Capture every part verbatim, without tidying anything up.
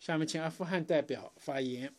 下面请阿富汗代表发言。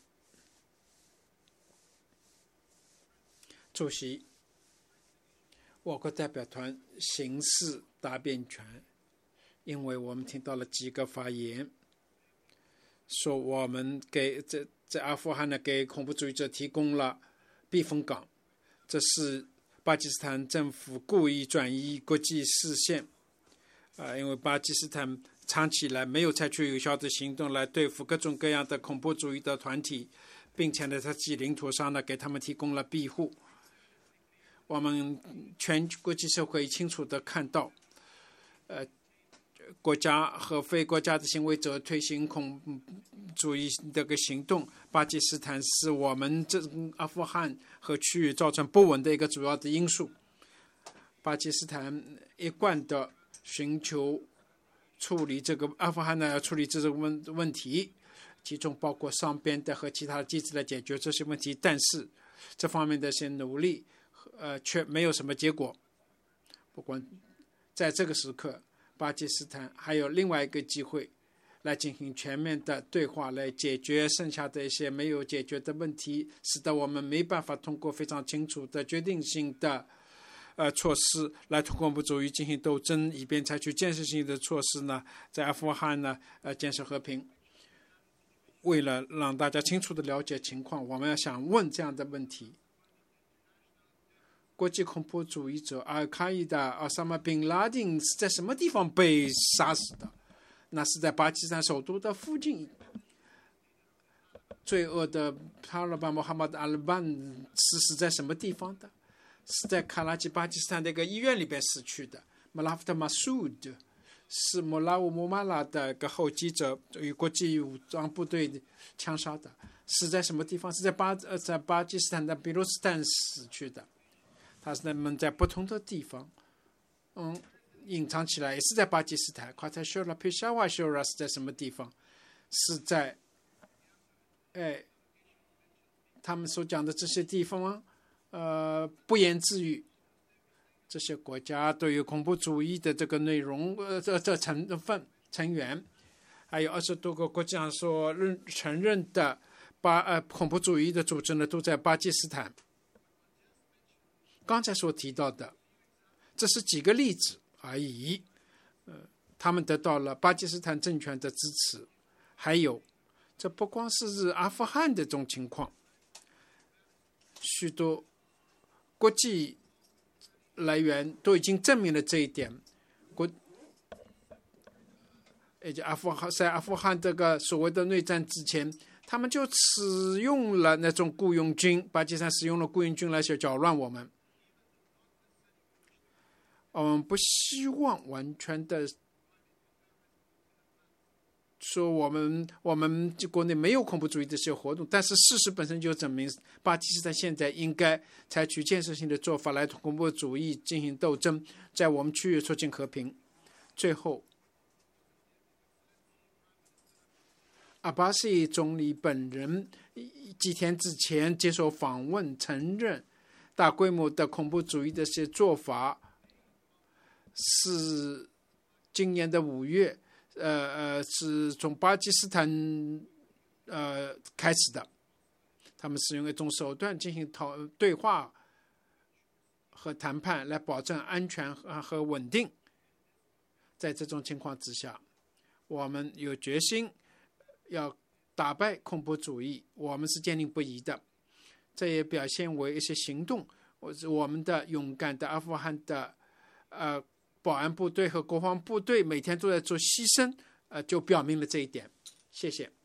主席，我国代表团行使答辩权，因为我们听到了几个发言，说我们给在在阿富汗呢给恐怖主义者提供了避风港，这是巴基斯坦政府故意转移国际视线，啊、呃，因为巴基斯坦长期以来没有采取有效的行动来对付各种各样的恐怖主义的团体，并且呢，在其领土上呢给他们提供了庇护。我们全国际社会清楚地看到，呃，国家和非国家的行为者推行恐怖主义这个行动，巴基斯坦是我们这阿富汗和区域造成不稳的一个主要的因素。巴基斯坦一贯的寻求处理这个阿富汗呢，要处理这个问问题，其中包括双边的和其他的机制来解决这些问题，但是这方面的一些努力，呃，却没有什么结果。不管在这个时刻，巴基斯坦还有另外一个机会，来进行全面的对话，来解决剩下的一些没有解决的问题，使得我们没办法通过非常清楚的决定性的呃措施来同恐怖主义进行斗争，以便采取建设性的措施呢，在阿富汗呢呃建设和平。为了让大家清楚的了解情况，我们要想问这样的问题：国际恐怖主义者阿尔卡伊达奥萨马宾拉丁是在什么地方被杀死的？那是在巴基斯坦首都的附近。罪恶的塔利班穆罕默德阿尔班是死在什么地方的？是在卡拉吉巴基斯坦的一个医院里边死去的。穆拉夫特马苏德是穆拉乌穆马拉的一个后继者，与国际武装部队枪杀的。死在什么地方？是在巴呃在巴基斯坦的比鲁斯坦死去的。他是们在不同的地方，嗯，隐藏起来，也是在巴基斯坦。夸塔修拉、佩沙瓦修拉是在什么地方？是在，哎，他们所讲的这些地方，呃，不言自喻。这些国家对于恐怖主义的这个内容，呃，这这成分成员，还有二十多个国家所认承认的巴呃恐怖主义的组织呢，都在巴基斯坦。刚才所提到的，这是几个例子而已。呃，他们得到了巴基斯坦政权的支持。还有，这不光是阿富汗的这种情况，许多国际来源都已经证明了这一点。国，也就阿富汗在阿富汗这个所谓的内战之前，他们就使用了那种雇佣军，巴基斯坦使用了雇佣军来搅乱我们。我们不希望完全的说我们我们国内没有恐怖主义的这些活动，但是事实本身就证明，巴基斯坦现在应该采取建设性的做法来同恐怖主义进行斗争，在我们区域促进和平。最后，阿巴西总理本人几天之前接受访问，承认大规模的恐怖主义的这些做法是今年的五月，呃呃，是从巴基斯坦呃开始的。他们使用一种手段进行讨对话和谈判，来保证安全和稳定。在这种情况之下，我们有决心要打败恐怖主义，我们是坚定不移的。这也表现为一些行动，我们的勇敢的阿富汗的呃。保安部队和国防部队每天都在做牺牲，呃，就表明了这一点。谢谢。